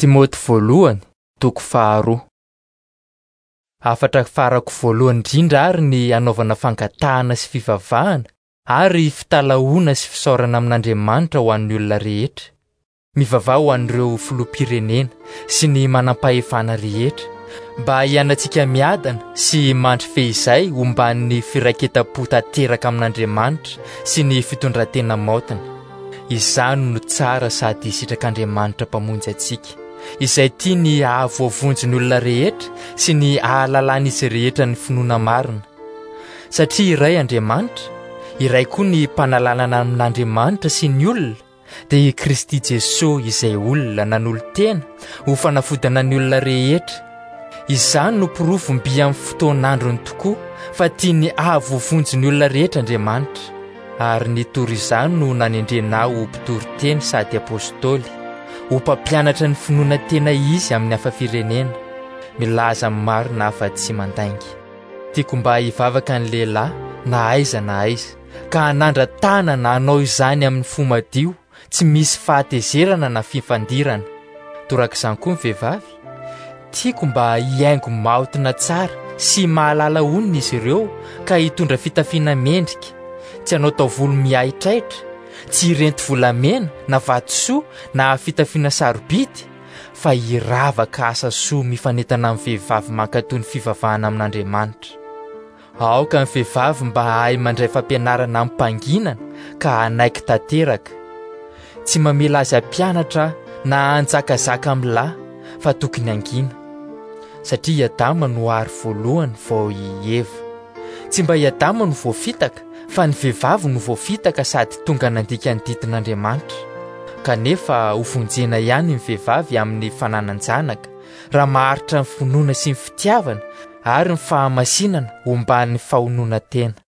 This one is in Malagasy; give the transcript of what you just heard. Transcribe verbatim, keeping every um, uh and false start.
Timoty voalohany toko faharoa. Afatra farako voalohany indrindra ary ny anaovana fangatahana sy fivavahana ary fitalaona sy fisaorana amin'Andriamanitra ho an'ny olona rehetra. Mivavaha ho an'ireo filoham-pirenena sy ny manam-pahefana rehetra, mba hianantsika miadana sy mandry fehizay homban'ny firaiketam-po tanteraka amin'Andriamanitra sy ny fitondran-tena maotana. Izany no tsara sady sitrak'Andriamanitra mpamonjy antsika, izay tia ny ahavoavonjy ny olona rehetra sy ny ahalalàn'izy rehetra ny finoana marina. Satria iray Andriamanitra, iray koa ny mpanalanana amin'Andriamanitra sy ny olona, dia i Kristy Jesosy izay olona nanolo-tena ho fanafodana ny olona rehetra. Izany no porofom-by amin'ny fotoan'androny tokoa fa tia ny ahavoavonjy ny olona rehetra Andriamanitra. Ary ny tory izany no nanendrena ho mpitory-teny sady apôstôly, ho mpampianatra ny finoana tena izy amin'ny hafa firenena, milaza amin'ny marina hafa tsy mandainga. Tiako mba hivavaka ny lehilahy na aiza na aiza, ka hanandra-tana na hanao izany amin'ny fo madio, tsy misy fahatezerana na fifandirana. Torak'izany koa ny vehivavy, tiako mba hiaingo maotina tsara sy mahalala onona izy ireo, ka hitondra fitafiana mendrika, tsy hanao taovolo miaitraitra, tsy hirenty volamena na vatosoa na fitafiana sarobidy, fa hiravaka asa soa mifanentana amin'ny vehivavy mankatoy ny fivavahana amin'Andriamanitra. Aoka ny vehivavy mba hahay mandray fampianarana amin'ny mpanginana ka hanaiky tanteraka, tsy mamela azy ampianatra na hanjakazaka amin'ny lahy, fa tokony hangina. Satria i Adama no ary voalohany vao i Eva. Tsy mba i Adama no voafitaka, fa ny vehivavy no voafitaka sady tonga nandika ny ditin'Andriamanitra. Kanefa ho vonjena ihany ny vehivavy amin'ny fananan-janaka, raha maharitra ny finoana sy ny fitiavana ary ny fahamasinana homban'ny fahonoana tena.